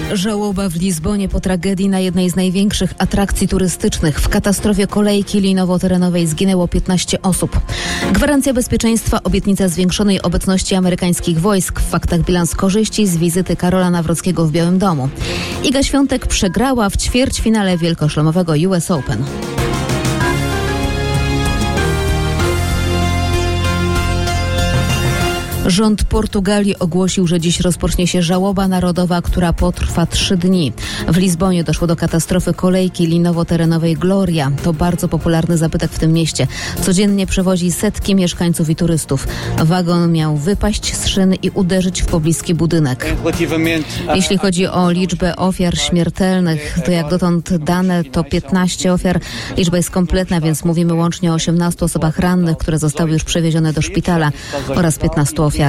Żałoba w Lizbonie po tragedii na jednej z największych atrakcji turystycznych. W katastrofie kolejki linowo-terenowej zginęło 15 osób. Gwarancja bezpieczeństwa, obietnica zwiększonej obecności amerykańskich wojsk. W faktach bilans korzyści z wizyty Karola Nawrockiego w Białym Domu. Iga Świątek przegrała w ćwierćfinale wielkoszlemowego US Open. Rząd Portugalii ogłosił, że dziś rozpocznie się żałoba narodowa, która potrwa 3 dni. W Lizbonie doszło do katastrofy kolejki linowo-terenowej Gloria. To bardzo popularny zabytek w tym mieście. Codziennie przewozi setki mieszkańców i turystów. Wagon miał wypaść z szyny i uderzyć w pobliski budynek. Jeśli chodzi o liczbę ofiar śmiertelnych, to jak dotąd dane to 15 ofiar. Liczba jest kompletna, więc mówimy łącznie o 18 osobach rannych, które zostały już przewiezione do szpitala oraz 15 ofiarach.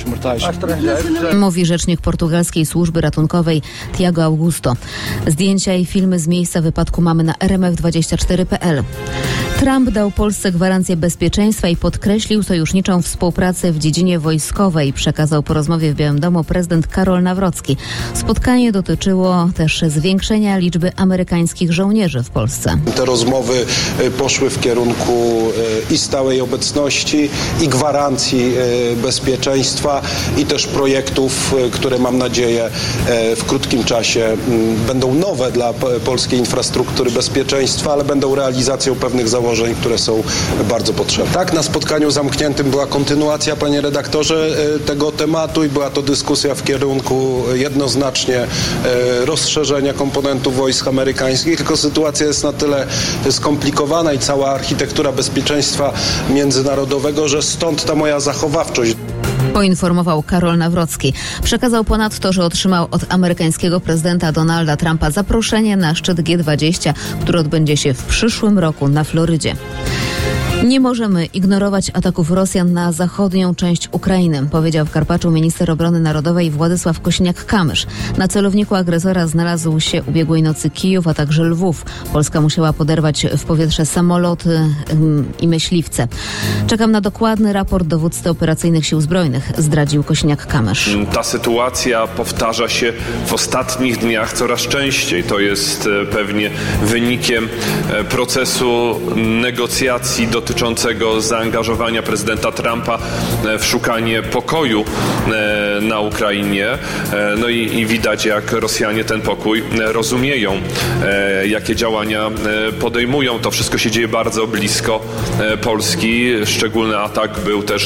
Mówi rzecznik portugalskiej służby ratunkowej Tiago Augusto. Zdjęcia i filmy z miejsca wypadku mamy na rmf24.pl. Trump dał Polsce gwarancję bezpieczeństwa i podkreślił sojuszniczą współpracę w dziedzinie wojskowej, przekazał po rozmowie w Białym Domu prezydent Karol Nawrocki. Spotkanie dotyczyło też zwiększenia liczby amerykańskich żołnierzy w Polsce. Te rozmowy poszły w kierunku i stałej obecności, i gwarancji bezpieczeństwa, i też projektów, które mam nadzieję w krótkim czasie będą nowe dla polskiej infrastruktury bezpieczeństwa, ale będą realizacją pewnych założeń, które są bardzo potrzebne. Tak, na spotkaniu zamkniętym była kontynuacja, panie redaktorze, tego tematu i była to dyskusja w kierunku jednoznacznie rozszerzenia komponentów wojsk amerykańskich, tylko sytuacja jest na tyle skomplikowana i cała architektura bezpieczeństwa międzynarodowego, że stąd ta moja zachowawczość. Poinformował Karol Nawrocki. Przekazał ponadto, że otrzymał od amerykańskiego prezydenta Donalda Trumpa zaproszenie na szczyt G20, który odbędzie się w przyszłym roku na Florydzie. Nie możemy ignorować ataków Rosjan na zachodnią część Ukrainy, powiedział w Karpaczu minister obrony narodowej Władysław Kosiniak-Kamysz. Na celowniku agresora znalazł się ubiegłej nocy Kijów, a także Lwów. Polska musiała poderwać w powietrze samoloty i myśliwce. Czekam na dokładny raport dowódcy operacyjnych sił zbrojnych, zdradził Kosiniak-Kamysz. Ta sytuacja powtarza się w ostatnich dniach coraz częściej. To jest pewnie wynikiem procesu negocjacji dotyczącego zaangażowania prezydenta Trumpa w szukanie pokoju na Ukrainie. No i widać, jak Rosjanie ten pokój rozumieją, jakie działania podejmują. To wszystko się dzieje bardzo blisko Polski. Szczególny atak był też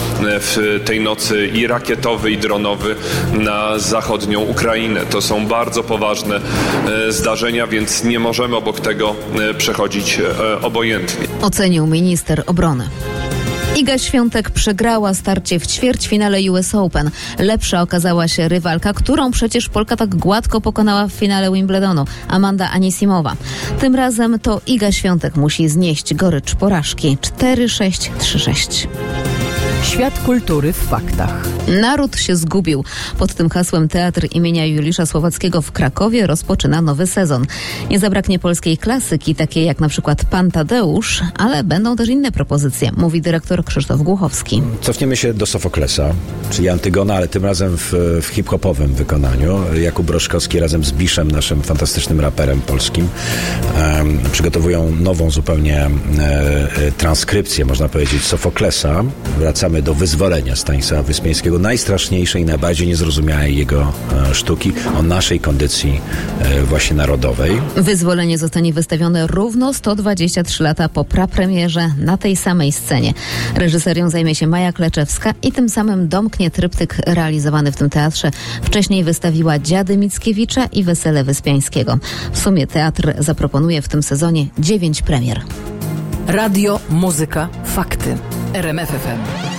w tej nocy i rakietowy, i dronowy na zachodnią Ukrainę. To są bardzo poważne zdarzenia, więc nie możemy obok tego przechodzić obojętnie. Ocenił minister obrony. Iga Świątek przegrała starcie w ćwierćfinale US Open. Lepsza okazała się rywalka, którą przecież Polka tak gładko pokonała w finale Wimbledonu, Amanda Anisimowa. Tym razem to Iga Świątek musi znieść gorycz porażki. 4-6, 3-6. Świat kultury w faktach. Naród się zgubił. Pod tym hasłem Teatr imienia Juliusza Słowackiego w Krakowie rozpoczyna nowy sezon. Nie zabraknie polskiej klasyki, takiej jak na przykład Pan Tadeusz, ale będą też inne propozycje, mówi dyrektor Krzysztof Głuchowski. Cofniemy się do Sofoklesa, czyli Antygona, ale tym razem w hip-hopowym wykonaniu. Jakub Broszkowski razem z Biszem, naszym fantastycznym raperem polskim, przygotowują nową zupełnie transkrypcję, można powiedzieć, Sofoklesa. Wracamy do Wyzwolenia Stanisława Wyspiańskiego, najstraszniejszej i najbardziej niezrozumiałej jego sztuki o naszej kondycji właśnie narodowej. Wyzwolenie zostanie wystawione równo 123 lata po prapremierze na tej samej scenie. Reżyserią zajmie się Maja Kleczewska i tym samym domknie tryptyk realizowany w tym teatrze. Wcześniej wystawiła Dziady Mickiewicza i Wesele Wyspiańskiego. W sumie teatr zaproponuje w tym sezonie 9 premier. Radio, muzyka, fakty. RMF FM.